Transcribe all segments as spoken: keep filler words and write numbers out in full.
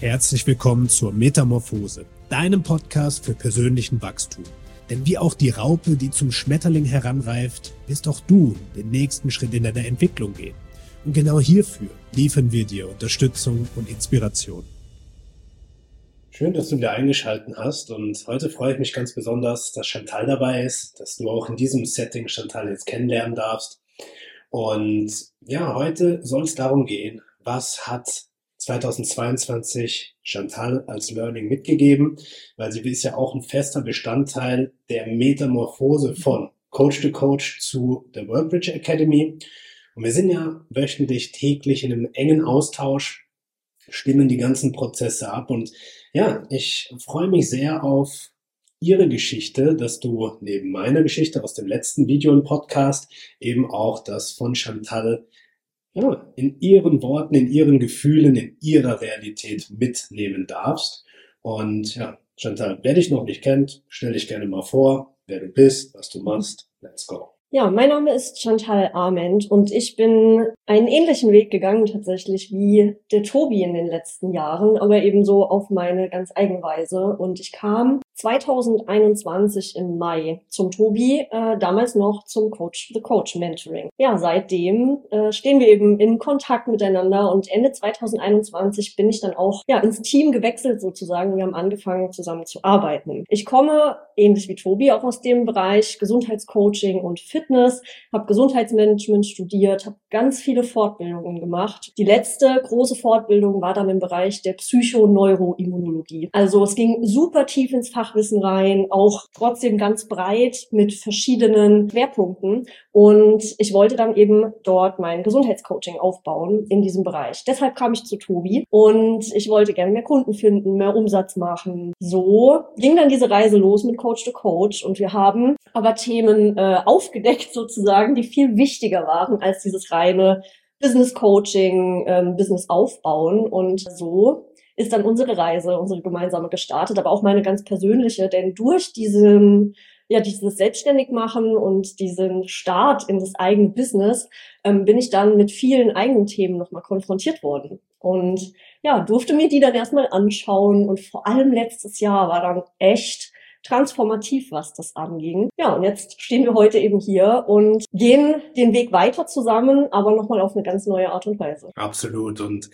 Herzlich willkommen zur Metamorphose, deinem Podcast für persönlichen Wachstum. Denn wie auch die Raupe, die zum Schmetterling heranreift, wirst auch du den nächsten Schritt in deiner Entwicklung gehen. Und genau hierfür liefern wir dir Unterstützung und Inspiration. Schön, dass du wieder eingeschaltet hast, und heute freue ich mich ganz besonders, dass Chantal dabei ist, dass du auch in diesem Setting Chantal jetzt kennenlernen darfst. Und ja, heute soll es darum gehen, was hat zweitausendzweiundzwanzig Chantal als Learning mitgegeben, weil sie ist ja auch ein fester Bestandteil der Metamorphose von Coach to Coach zu der WorldBridge Academy. Und wir sind ja wöchentlich, täglich in einem engen Austausch, stimmen die ganzen Prozesse ab. Und ja, ich freue mich sehr auf ihre Geschichte, dass du neben meiner Geschichte aus dem letzten Video und Podcast eben auch das von Chantal ja, in ihren Worten, in ihren Gefühlen, in ihrer Realität mitnehmen darfst. Und ja, Chantal, wer dich noch nicht kennt, stell dich gerne mal vor, wer du bist, was du machst. Let's go. Ja, mein Name ist Chantal Arment und ich bin einen ähnlichen Weg gegangen tatsächlich wie der Tobi in den letzten Jahren, aber ebenso auf meine ganz eigene Weise. Und ich kam zweitausendeinundzwanzig im Mai zum Tobi, äh, damals noch zum Coach the Coach Mentoring. Ja, seitdem äh, stehen wir eben in Kontakt miteinander, und Ende zweitausendeinundzwanzig bin ich dann auch ja ins Team gewechselt sozusagen. Wir haben angefangen zusammen zu arbeiten. Ich komme ähnlich wie Tobi auch aus dem Bereich Gesundheitscoaching und Fitness, habe Gesundheitsmanagement studiert, habe ganz viele Fortbildungen gemacht. Die letzte große Fortbildung war dann im Bereich der Psychoneuroimmunologie. Also es ging super tief ins Fachwissen rein, auch trotzdem ganz breit mit verschiedenen Schwerpunkten. Und ich wollte dann eben dort mein Gesundheitscoaching aufbauen in diesem Bereich. Deshalb kam ich zu Tobi und ich wollte gerne mehr Kunden finden, mehr Umsatz machen. So ging dann diese Reise los mit Coach to Coach, und wir haben aber Themen äh, aufgedeckt sozusagen, die viel wichtiger waren als dieses reine Business Coaching, ähm, Business aufbauen. Und so ist dann unsere Reise, unsere gemeinsame gestartet, aber auch meine ganz persönliche, denn durch diesen, ja, dieses Selbstständigmachen und diesen Start in das eigene Business ähm, bin ich dann mit vielen eigenen Themen nochmal konfrontiert worden. Und ja, durfte mir die dann erstmal anschauen, und vor allem letztes Jahr war dann echt transformativ, was das anging. Ja, und jetzt stehen wir heute eben hier und gehen den Weg weiter zusammen, aber nochmal auf eine ganz neue Art und Weise. Absolut. Und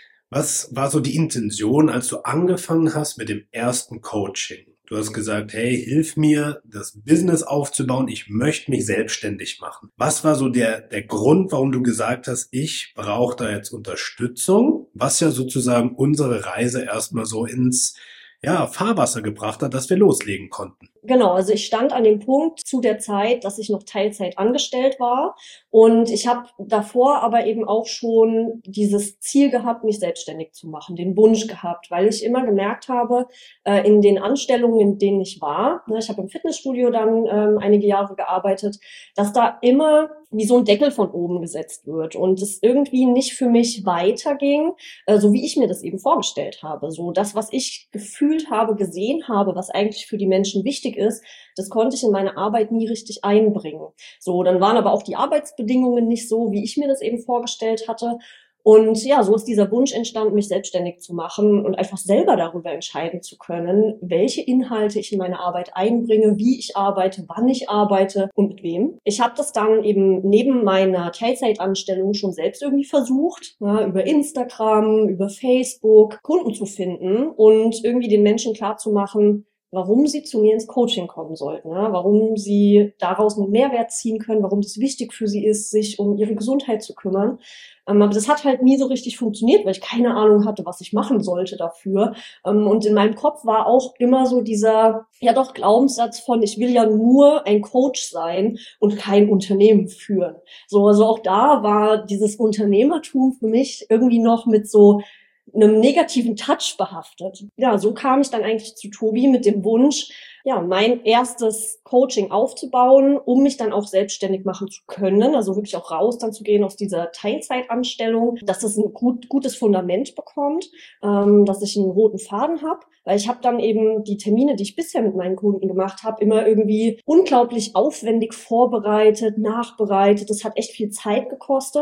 was war so die Intention, als du angefangen hast mit dem ersten Coaching? Du hast gesagt, hey, hilf mir, das Business aufzubauen. Ich möchte mich selbstständig machen. Was war so der, der Grund, warum du gesagt hast, ich brauche da jetzt Unterstützung? Was ja sozusagen unsere Reise erstmal so ins ja, Fahrwasser gebracht hat, dass wir loslegen konnten. Genau, also ich stand an dem Punkt zu der Zeit, dass ich noch Teilzeit angestellt war, und ich habe davor aber eben auch schon dieses Ziel gehabt, mich selbstständig zu machen, den Wunsch gehabt, weil ich immer gemerkt habe, äh, in den Anstellungen, in denen ich war, ne, ich habe im Fitnessstudio dann ähm, einige Jahre gearbeitet, dass da immer wie so ein Deckel von oben gesetzt wird und es irgendwie nicht für mich weiterging, äh, so wie ich mir das eben vorgestellt habe. So das, was ich gefühlt habe, gesehen habe, was eigentlich für die Menschen wichtig ist, das konnte ich in meine Arbeit nie richtig einbringen. So, dann waren aber auch die Arbeitsbedingungen nicht so, wie ich mir das eben vorgestellt hatte. Und ja, so ist dieser Wunsch entstanden, mich selbstständig zu machen und einfach selber darüber entscheiden zu können, welche Inhalte ich in meine Arbeit einbringe, wie ich arbeite, wann ich arbeite und mit wem. Ich habe das dann eben neben meiner Teilzeitanstellung schon selbst irgendwie versucht, ja, über Instagram, über Facebook Kunden zu finden und irgendwie den Menschen klarzumachen, warum sie zu mir ins Coaching kommen sollten, ja, warum sie daraus einen Mehrwert ziehen können, warum es wichtig für sie ist, sich um ihre Gesundheit zu kümmern. Ähm, aber das hat halt nie so richtig funktioniert, weil ich keine Ahnung hatte, was ich machen sollte dafür. Ähm, und in meinem Kopf war auch immer so dieser, ja doch, Glaubenssatz von, ich will ja nur ein Coach sein und kein Unternehmen führen. So, also auch da war dieses Unternehmertum für mich irgendwie noch mit so einem negativen Touch behaftet. Ja, so kam ich dann eigentlich zu Tobi mit dem Wunsch, ja, mein erstes Coaching aufzubauen, um mich dann auch selbstständig machen zu können, also wirklich auch raus dann zu gehen aus dieser Teilzeitanstellung, dass es ein gut, gutes Fundament bekommt, ähm, dass ich einen roten Faden habe, weil ich habe dann eben die Termine, die ich bisher mit meinen Kunden gemacht habe, immer irgendwie unglaublich aufwendig vorbereitet, nachbereitet. Das hat echt viel Zeit gekostet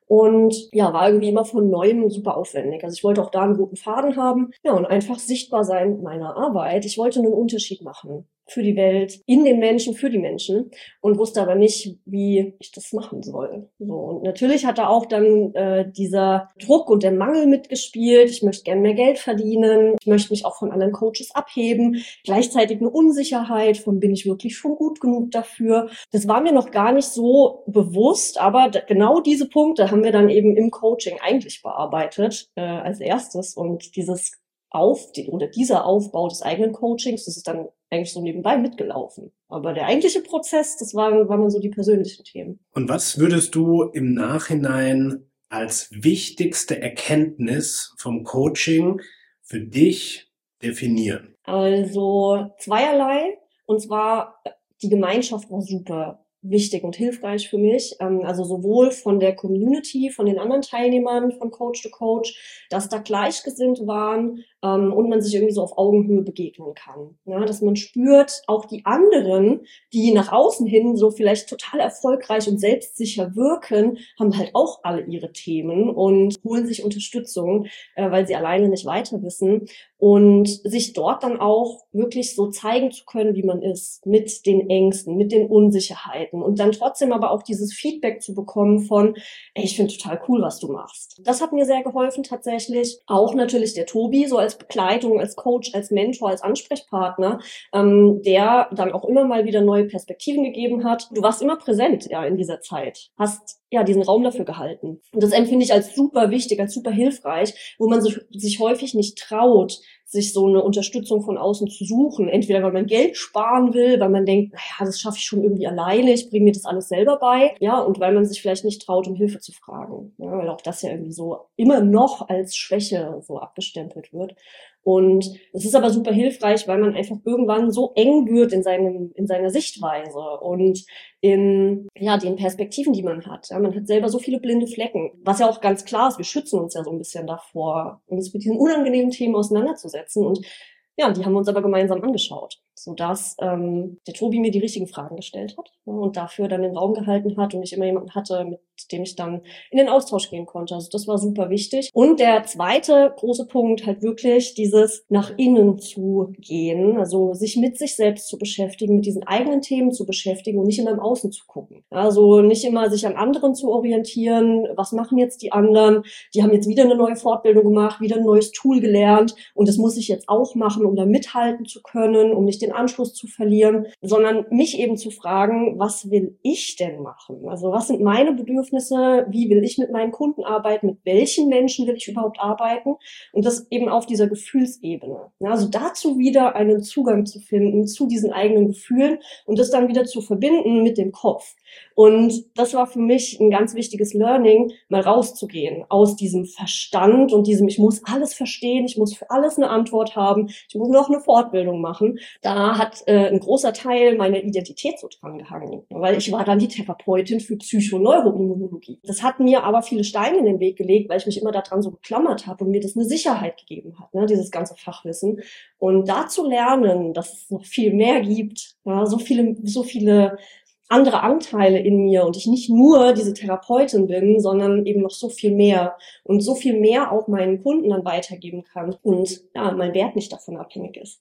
Und ja, war irgendwie immer von Neuem super aufwendig. Also ich wollte auch da einen roten Faden haben. Ja, und einfach sichtbar sein mit meiner Arbeit. Ich wollte einen Unterschied machen für die Welt, in den Menschen, für die Menschen und wusste aber nicht, wie ich das machen soll. So, und natürlich hat da auch dann äh, dieser Druck und der Mangel mitgespielt. Ich möchte gerne mehr Geld verdienen. Ich möchte mich auch von anderen Coaches abheben. Gleichzeitig eine Unsicherheit von, bin ich wirklich schon gut genug dafür? Das war mir noch gar nicht so bewusst, aber d- genau diese Punkte haben wir dann eben im Coaching eigentlich bearbeitet äh, als erstes. Und dieses auf die, oder dieser Aufbau des eigenen Coachings, das ist dann eigentlich so nebenbei mitgelaufen. Aber der eigentliche Prozess, das waren, waren dann so die persönlichen Themen. Und was würdest du im Nachhinein als wichtigste Erkenntnis vom Coaching für dich definieren? Also zweierlei. Und zwar, die Gemeinschaft war super wichtig und hilfreich für mich. Also sowohl von der Community, von den anderen Teilnehmern von Coach to Coach, dass da Gleichgesinnte waren und man sich irgendwie so auf Augenhöhe begegnen kann. Ja, dass man spürt, auch die anderen, die nach außen hin so vielleicht total erfolgreich und selbstsicher wirken, haben halt auch alle ihre Themen und holen sich Unterstützung, weil sie alleine nicht weiter wissen. Und sich dort dann auch wirklich so zeigen zu können, wie man ist, mit den Ängsten, mit den Unsicherheiten und dann trotzdem aber auch dieses Feedback zu bekommen von, ey, ich finde total cool, was du machst. Das hat mir sehr geholfen tatsächlich. Auch natürlich der Tobi, so als Begleitung, als Coach, als Mentor, als Ansprechpartner, ähm, der dann auch immer mal wieder neue Perspektiven gegeben hat. Du warst immer präsent, ja, in dieser Zeit. Hast ja diesen Raum dafür gehalten. Und das empfinde ich als super wichtig, als super hilfreich, wo man sich, sich häufig nicht traut, sich so eine Unterstützung von außen zu suchen. Entweder weil man Geld sparen will, weil man denkt, naja, das schaffe ich schon irgendwie alleine, ich bringe mir das alles selber bei. Ja, und weil man sich vielleicht nicht traut, um Hilfe zu fragen. Ja, weil auch das ja irgendwie so immer noch als Schwäche so abgestempelt wird. Und es ist aber super hilfreich, weil man einfach irgendwann so eng wird in seinem, in seiner Sichtweise und in, ja, den Perspektiven, die man hat. Ja, man hat selber so viele blinde Flecken. Was ja auch ganz klar ist, wir schützen uns ja so ein bisschen davor, uns mit diesen unangenehmen Themen auseinanderzusetzen. Und ja, die haben wir uns aber gemeinsam angeschaut, sodass ähm, der Tobi mir die richtigen Fragen gestellt hat, ja, und dafür dann den Raum gehalten hat und ich immer jemanden hatte, mit dem ich dann in den Austausch gehen konnte. Also das war super wichtig. Und der zweite große Punkt halt wirklich dieses nach innen zu gehen, also sich mit sich selbst zu beschäftigen, mit diesen eigenen Themen zu beschäftigen und nicht immer im Außen zu gucken. Also nicht immer sich an anderen zu orientieren, was machen jetzt die anderen, die haben jetzt wieder eine neue Fortbildung gemacht, wieder ein neues Tool gelernt und das muss ich jetzt auch machen, um da mithalten zu können, um nicht den Anschluss zu verlieren, sondern mich eben zu fragen, was will ich denn machen? Also was sind meine Bedürfnisse? Wie will ich mit meinen Kunden arbeiten? Mit welchen Menschen will ich überhaupt arbeiten? Und das eben auf dieser Gefühlsebene. Also dazu wieder einen Zugang zu finden zu diesen eigenen Gefühlen und das dann wieder zu verbinden mit dem Kopf. Und das war für mich ein ganz wichtiges Learning, mal rauszugehen aus diesem Verstand und diesem, ich muss alles verstehen, ich muss für alles eine Antwort haben, ich muss noch eine Fortbildung machen. Da hat äh, ein großer Teil meiner Identität so dran gehangen, weil ich war dann die Therapeutin für Psychoneuroimmunologie. Das hat mir aber viele Steine in den Weg gelegt, weil ich mich immer daran so geklammert habe und mir das eine Sicherheit gegeben hat, ne, dieses ganze Fachwissen. Und da zu lernen, dass es noch viel mehr gibt, ja, so viele, so viele andere Anteile in mir und ich nicht nur diese Therapeutin bin, sondern eben noch so viel mehr und so viel mehr auch meinen Kunden dann weitergeben kann und ja, mein Wert nicht davon abhängig ist.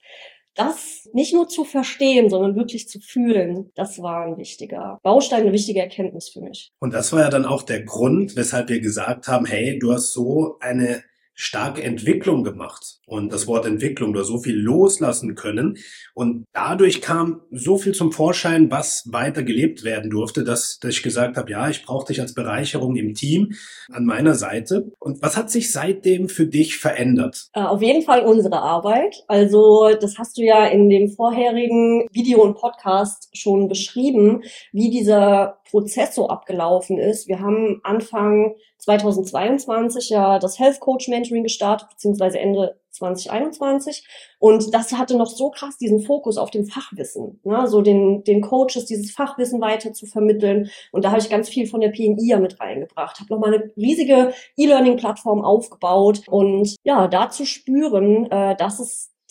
Das nicht nur zu verstehen, sondern wirklich zu fühlen, das war ein wichtiger Baustein, eine wichtige Erkenntnis für mich. Und das war ja dann auch der Grund, weshalb wir gesagt haben, hey, du hast so eine starke Entwicklung gemacht. Und das Wort Entwicklung, du hast so viel loslassen können. Und dadurch kam so viel zum Vorschein, was weiter gelebt werden durfte, dass, dass ich gesagt habe, ja, ich brauche dich als Bereicherung im Team an meiner Seite. Und was hat sich seitdem für dich verändert? Äh, auf jeden Fall unsere Arbeit. Also das hast du ja in dem vorherigen Video und Podcast schon beschrieben, wie dieser Prozess so abgelaufen ist. Wir haben Anfang zweitausendzweiundzwanzig ja das Health Coach Mentoring gestartet, beziehungsweise Ende zwanzig einundzwanzig. Und das hatte noch so krass diesen Fokus auf dem Fachwissen, ne? So den, den Coaches dieses Fachwissen weiter zu vermitteln. Und da habe ich ganz viel von der P N I ja mit reingebracht, habe nochmal eine riesige E-Learning-Plattform aufgebaut und ja, da zu spüren, äh, dass es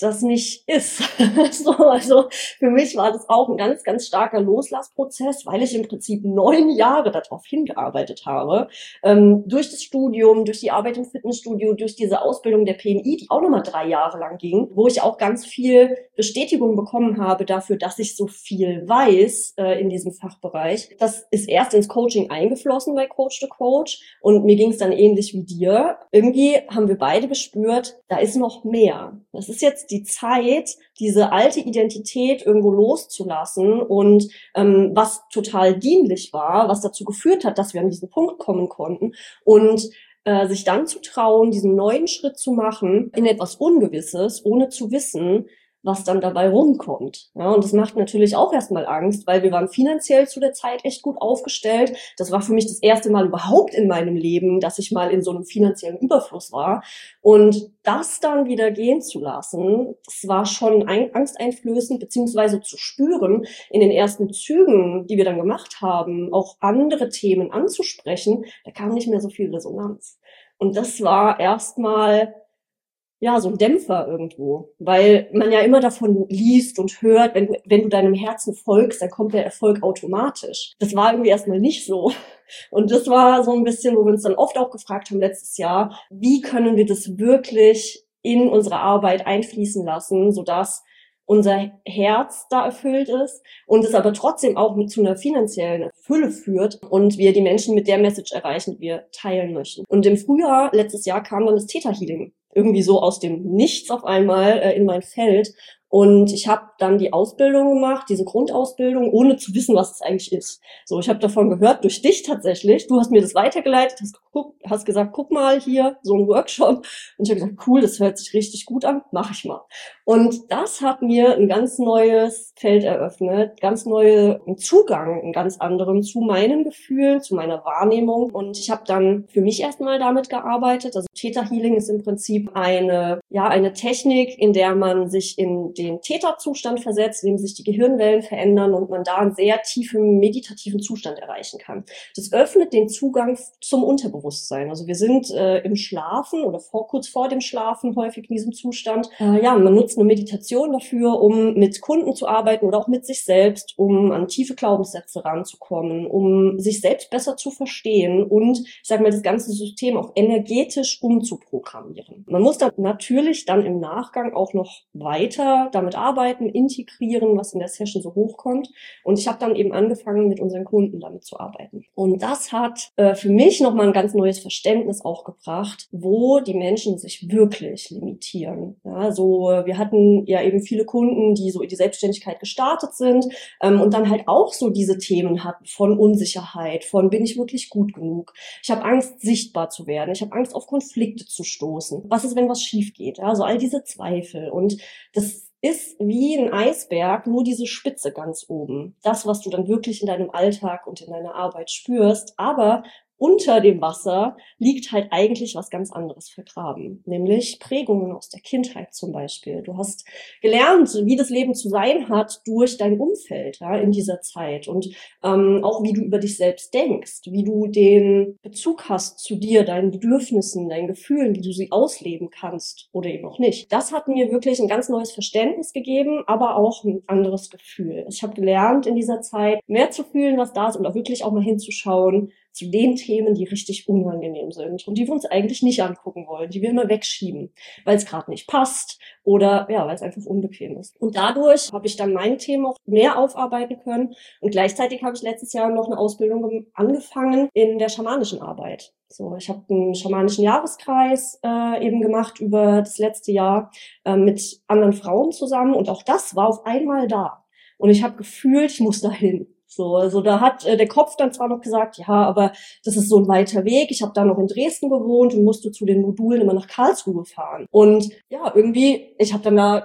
das nicht ist. so, also für mich war das auch ein ganz, ganz starker Loslassprozess, weil ich im Prinzip neun Jahre darauf hingearbeitet habe. Ähm, durch das Studium, durch die Arbeit im Fitnessstudio, durch diese Ausbildung der P N I, die auch nochmal drei Jahre lang ging, wo ich auch ganz viel Bestätigung bekommen habe dafür, dass ich so viel weiß äh, in diesem Fachbereich. Das ist erst ins Coaching eingeflossen bei Coach to Coach und mir ging es dann ähnlich wie dir. Irgendwie haben wir beide gespürt, da ist noch mehr. Das ist jetzt die Zeit, diese alte Identität irgendwo loszulassen und ähm, was total dienlich war, was dazu geführt hat, dass wir an diesen Punkt kommen konnten und äh, sich dann zu trauen, diesen neuen Schritt zu machen in etwas Ungewisses, ohne zu wissen, was dann dabei rumkommt. Ja, und das macht natürlich auch erstmal Angst, weil wir waren finanziell zu der Zeit echt gut aufgestellt. Das war für mich das erste Mal überhaupt in meinem Leben, dass ich mal in so einem finanziellen Überfluss war. Und das dann wieder gehen zu lassen, das war schon ein, angsteinflößend, beziehungsweise zu spüren in den ersten Zügen, die wir dann gemacht haben, auch andere Themen anzusprechen, da kam nicht mehr so viel Resonanz. Und das war erstmal ja, so ein Dämpfer irgendwo, weil man ja immer davon liest und hört, wenn du, wenn du deinem Herzen folgst, dann kommt der Erfolg automatisch. Das war irgendwie erstmal nicht so. Und das war so ein bisschen, wo wir uns dann oft auch gefragt haben letztes Jahr, wie können wir das wirklich in unsere Arbeit einfließen lassen, sodass unser Herz da erfüllt ist und es aber trotzdem auch mit zu einer finanziellen Fülle führt und wir die Menschen mit der Message erreichen, die wir teilen möchten. Und im Frühjahr letztes Jahr kam dann das Theta Healing irgendwie so aus dem Nichts auf einmal äh, in mein Feld. Und ich habe dann die Ausbildung gemacht, diese Grundausbildung, ohne zu wissen, was es eigentlich ist. So, ich habe davon gehört, durch dich tatsächlich. Du hast mir das weitergeleitet, hast, geguckt, hast gesagt, guck mal hier, so ein Workshop. Und ich habe gesagt, cool, das hört sich richtig gut an, mache ich mal. Und das hat mir ein ganz neues Feld eröffnet, ganz neuen Zugang, einen ganz anderen zu meinen Gefühlen, zu meiner Wahrnehmung. Und ich habe dann für mich erstmal damit gearbeitet. Also Theta Healing ist im Prinzip eine, ja, eine Technik, in der man sich in den Theta-Zustand versetzt, in dem sich die Gehirnwellen verändern und man da einen sehr tiefen meditativen Zustand erreichen kann. Das öffnet den Zugang zum Unterbewusstsein. Also wir sind äh, im Schlafen oder vor, kurz vor dem Schlafen häufig in diesem Zustand. Äh, ja, man nutzt eine Meditation dafür, um mit Kunden zu arbeiten oder auch mit sich selbst, um an tiefe Glaubenssätze ranzukommen, um sich selbst besser zu verstehen und, ich sage mal, das ganze System auch energetisch umzuprogrammieren. Man muss da natürlich dann im Nachgang auch noch weiter damit arbeiten, integrieren, was in der Session so hochkommt. Und ich habe dann eben angefangen, mit unseren Kunden damit zu arbeiten. Und das hat äh, für mich nochmal ein ganz neues Verständnis auch gebracht, wo die Menschen sich wirklich limitieren. Ja, so, wir hatten ja eben viele Kunden, die so in die Selbstständigkeit gestartet sind ähm, und dann halt auch so diese Themen hatten von Unsicherheit, von bin ich wirklich gut genug? Ich habe Angst, sichtbar zu werden. Ich habe Angst, auf Konflikte zu stoßen. Was ist, wenn was schief geht? Ja, so all diese Zweifel. Und das ist wie ein Eisberg, nur diese Spitze ganz oben. Das, was du dann wirklich in deinem Alltag und in deiner Arbeit spürst. Aber unter dem Wasser liegt halt eigentlich was ganz anderes vergraben, nämlich Prägungen aus der Kindheit zum Beispiel. Du hast gelernt, wie das Leben zu sein hat durch dein Umfeld, ja, in dieser Zeit und ähm, auch wie du über dich selbst denkst, wie du den Bezug hast zu dir, deinen Bedürfnissen, deinen Gefühlen, wie du sie ausleben kannst oder eben auch nicht. Das hat mir wirklich ein ganz neues Verständnis gegeben, aber auch ein anderes Gefühl. Ich habe gelernt in dieser Zeit mehr zu fühlen, was da ist und auch wirklich auch mal hinzuschauen, zu den Themen, die richtig unangenehm sind und die wir uns eigentlich nicht angucken wollen, die wir immer wegschieben, weil es gerade nicht passt oder ja, weil es einfach unbequem ist. Und dadurch habe ich dann meine Themen auch mehr aufarbeiten können und gleichzeitig habe ich letztes Jahr noch eine Ausbildung angefangen in der schamanischen Arbeit. So, ich habe einen schamanischen Jahreskreis äh, eben gemacht über das letzte Jahr äh, mit anderen Frauen zusammen und auch das war auf einmal da. Und ich habe gefühlt, ich muss dahin. So, also da hat äh, der Kopf dann zwar noch gesagt, ja, aber das ist so ein weiter Weg. Ich habe da noch in Dresden gewohnt und musste zu den Modulen immer nach Karlsruhe fahren. Und ja, irgendwie, ich habe dann da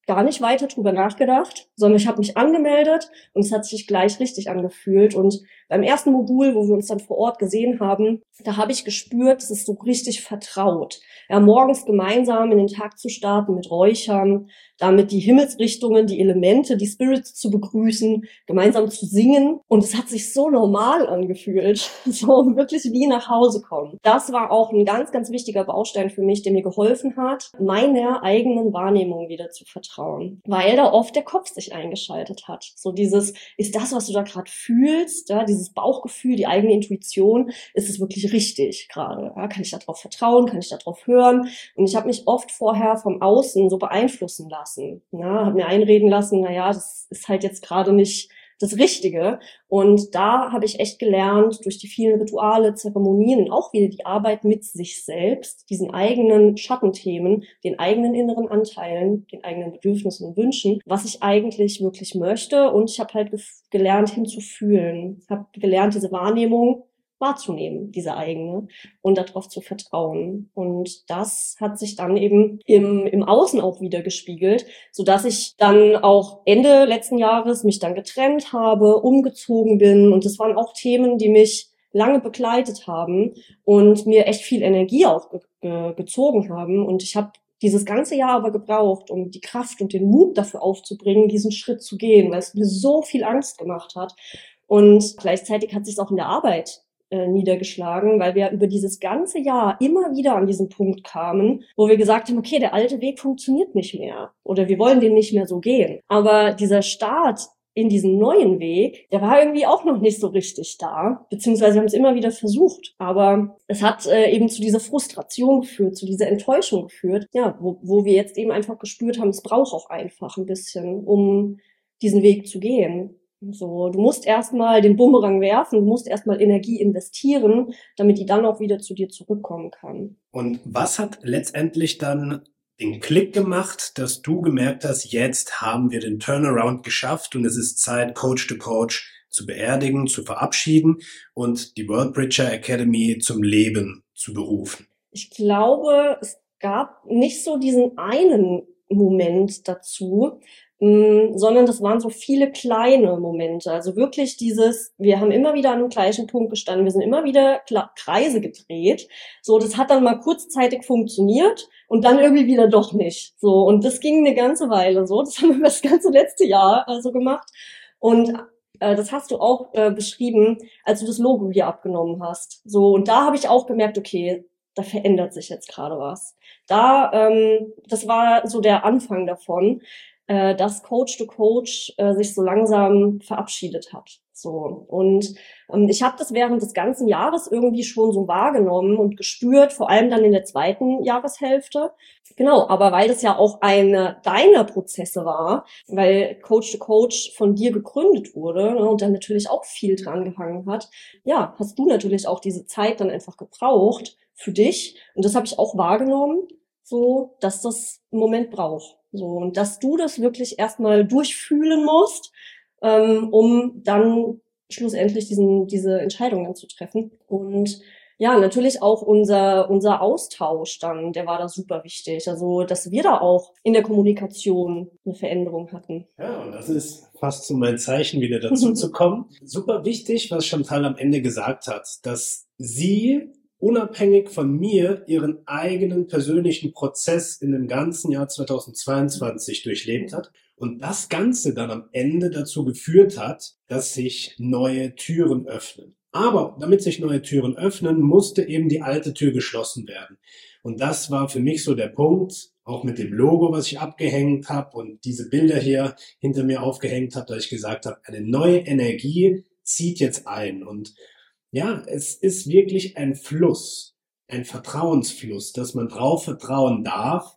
gar nicht weiter drüber nachgedacht, sondern ich habe mich angemeldet und es hat sich gleich richtig angefühlt. Und beim ersten Modul, wo wir uns dann vor Ort gesehen haben, da habe ich gespürt, es ist so richtig vertraut. Ja, morgens gemeinsam in den Tag zu starten mit Räuchern, damit die Himmelsrichtungen, die Elemente, die Spirits zu begrüßen, gemeinsam zu singen. Und es hat sich so normal angefühlt, so wirklich wie nach Hause kommen. Das war auch ein ganz, ganz wichtiger Baustein für mich, der mir geholfen hat, meiner eigenen Wahrnehmung wieder zu vertrauen. Weil da oft der Kopf sich eingeschaltet hat. So dieses, ist das, was du da gerade fühlst, ja, dieses Bauchgefühl, die eigene Intuition, ist es wirklich richtig gerade? Ja, kann ich darauf vertrauen? Kann ich darauf hören? Und ich habe mich oft vorher vom Außen so beeinflussen lassen. Ja, habe mir einreden lassen, na ja, das ist halt jetzt gerade nicht das Richtige. Und da habe ich echt gelernt, durch die vielen Rituale, Zeremonien und auch wieder die Arbeit mit sich selbst, diesen eigenen Schattenthemen, den eigenen inneren Anteilen, den eigenen Bedürfnissen und Wünschen, was ich eigentlich wirklich möchte. Und ich habe halt gelernt, hinzufühlen, habe gelernt, diese Wahrnehmung wahrzunehmen, diese eigene, und darauf zu vertrauen. Und das hat sich dann eben im, im Außen auch wieder gespiegelt, so dass ich dann auch Ende letzten Jahres mich dann getrennt habe, umgezogen bin. Und das waren auch Themen, die mich lange begleitet haben und mir echt viel Energie auch ge- ge- gezogen haben. Und ich habe dieses ganze Jahr aber gebraucht, um die Kraft und den Mut dafür aufzubringen, diesen Schritt zu gehen, weil es mir so viel Angst gemacht hat. Und gleichzeitig hat sich es auch in der Arbeit niedergeschlagen, weil wir über dieses ganze Jahr immer wieder an diesen Punkt kamen, wo wir gesagt haben, okay, der alte Weg funktioniert nicht mehr oder wir wollen den nicht mehr so gehen. Aber dieser Start in diesen neuen Weg, der war irgendwie auch noch nicht so richtig da, beziehungsweise wir haben es immer wieder versucht, aber es hat äh, eben zu dieser Frustration geführt, zu dieser Enttäuschung geführt, ja, wo, wo wir jetzt eben einfach gespürt haben, es braucht auch einfach ein bisschen, um diesen Weg zu gehen. So, du musst erstmal den Bumerang werfen, du musst erstmal Energie investieren, damit die dann auch wieder zu dir zurückkommen kann. Und was hat letztendlich dann den Klick gemacht, dass du gemerkt hast, jetzt haben wir den Turnaround geschafft und es ist Zeit, Coach to Coach zu beerdigen, zu verabschieden und die World Bridger Academy zum Leben zu berufen? Ich glaube, es gab nicht so diesen einen Moment dazu, sondern das waren so viele kleine Momente. Also wirklich dieses, wir haben immer wieder an dem gleichen Punkt gestanden, wir sind immer wieder Kreise gedreht. So, das hat dann mal kurzzeitig funktioniert und dann irgendwie wieder doch nicht. So, und das ging eine ganze Weile so. Das haben wir das ganze letzte Jahr so also gemacht. Und äh, das hast du auch äh, beschrieben, als du das Logo hier abgenommen hast. So, und da habe ich auch gemerkt, okay, da verändert sich jetzt gerade was. Da, ähm, das war so der Anfang davon, dass Coach to Coach äh, sich so langsam verabschiedet hat. So, und ähm, ich habe das während des ganzen Jahres irgendwie schon so wahrgenommen und gespürt, vor allem dann in der zweiten Jahreshälfte. Genau, aber weil das ja auch eine deiner Prozesse war, weil Coach to Coach von dir gegründet wurde, ne, und dann natürlich auch viel dran gehangen hat, ja, hast du natürlich auch diese Zeit dann einfach gebraucht für dich. Und das habe ich auch wahrgenommen, so, dass das einen Moment braucht. So, und dass du das wirklich erstmal durchfühlen musst, ähm, um dann schlussendlich diesen, diese Entscheidungen zu treffen. Und ja, natürlich auch unser, unser Austausch dann, der war da super wichtig. Also, dass wir da auch in der Kommunikation eine Veränderung hatten. Ja, und das ist fast so mein Zeichen, wieder dazu zu kommen. Super wichtig, was Chantal am Ende gesagt hat, dass sie unabhängig von mir ihren eigenen persönlichen Prozess in dem ganzen Jahr zweitausendzweiundzwanzig durchlebt hat und das Ganze dann am Ende dazu geführt hat, dass sich neue Türen öffnen. Aber damit sich neue Türen öffnen, musste eben die alte Tür geschlossen werden. Und das war für mich so der Punkt, auch mit dem Logo, was ich abgehängt habe und diese Bilder hier hinter mir aufgehängt habe, dass ich gesagt habe, eine neue Energie zieht jetzt ein. Und ja, es ist wirklich ein Fluss, ein Vertrauensfluss, dass man drauf vertrauen darf.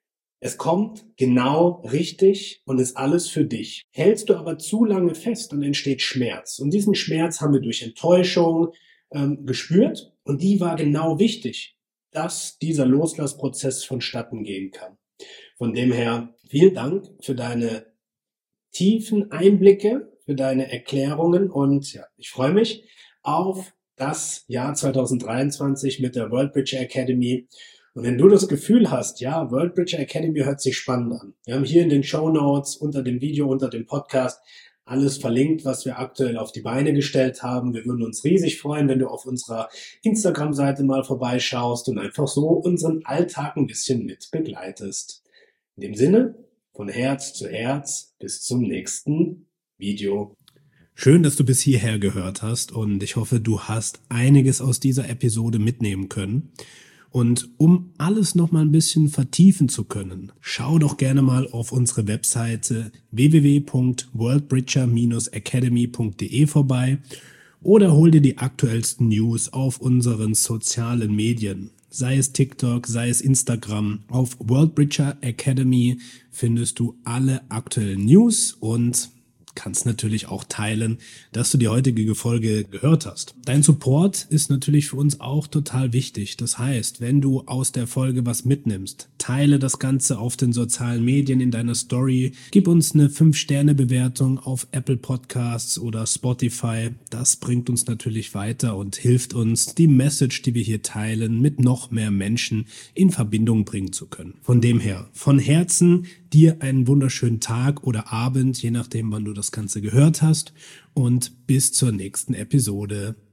Es kommt genau richtig und ist alles für dich. Hältst du aber zu lange fest, dann entsteht Schmerz. Und diesen Schmerz haben wir durch Enttäuschung ähm, gespürt. Und die war genau wichtig, dass dieser Loslassprozess vonstatten gehen kann. Von dem her, vielen Dank für deine tiefen Einblicke, für deine Erklärungen. Und ja, ich freue mich auf das Jahr zweitausenddreiundzwanzig mit der World Bridger Academy Und wenn du das Gefühl hast, ja, World Bridger Academy hört sich spannend an. Wir haben hier in den Shownotes, unter dem Video, unter dem Podcast alles verlinkt, was wir aktuell auf die Beine gestellt haben. Wir würden uns riesig freuen, wenn du auf unserer Instagram-Seite mal vorbeischaust und einfach so unseren Alltag ein bisschen mit begleitest. In dem Sinne, von Herz zu Herz, bis zum nächsten Video. Schön, dass du bis hierher gehört hast und ich hoffe, du hast einiges aus dieser Episode mitnehmen können. Und um alles noch mal ein bisschen vertiefen zu können, schau doch gerne mal auf unsere Webseite w w w punkt world bridger dash academy punkt d e vorbei oder hol dir die aktuellsten News auf unseren sozialen Medien. Sei es TikTok, sei es Instagram. Auf World Bridger Academy findest du alle aktuellen News und kannst natürlich auch teilen, dass du die heutige Folge gehört hast. Dein Support ist natürlich für uns auch total wichtig. Das heißt, wenn du aus der Folge was mitnimmst, teile das Ganze auf den sozialen Medien in deiner Story, gib uns eine fünf Sterne Bewertung auf Apple Podcasts oder Spotify. Das bringt uns natürlich weiter und hilft uns, die Message, die wir hier teilen, mit noch mehr Menschen in Verbindung bringen zu können. Von dem her, von Herzen dir einen wunderschönen Tag oder Abend, je nachdem, wann du das Ganze gehört hast, und bis zur nächsten Episode.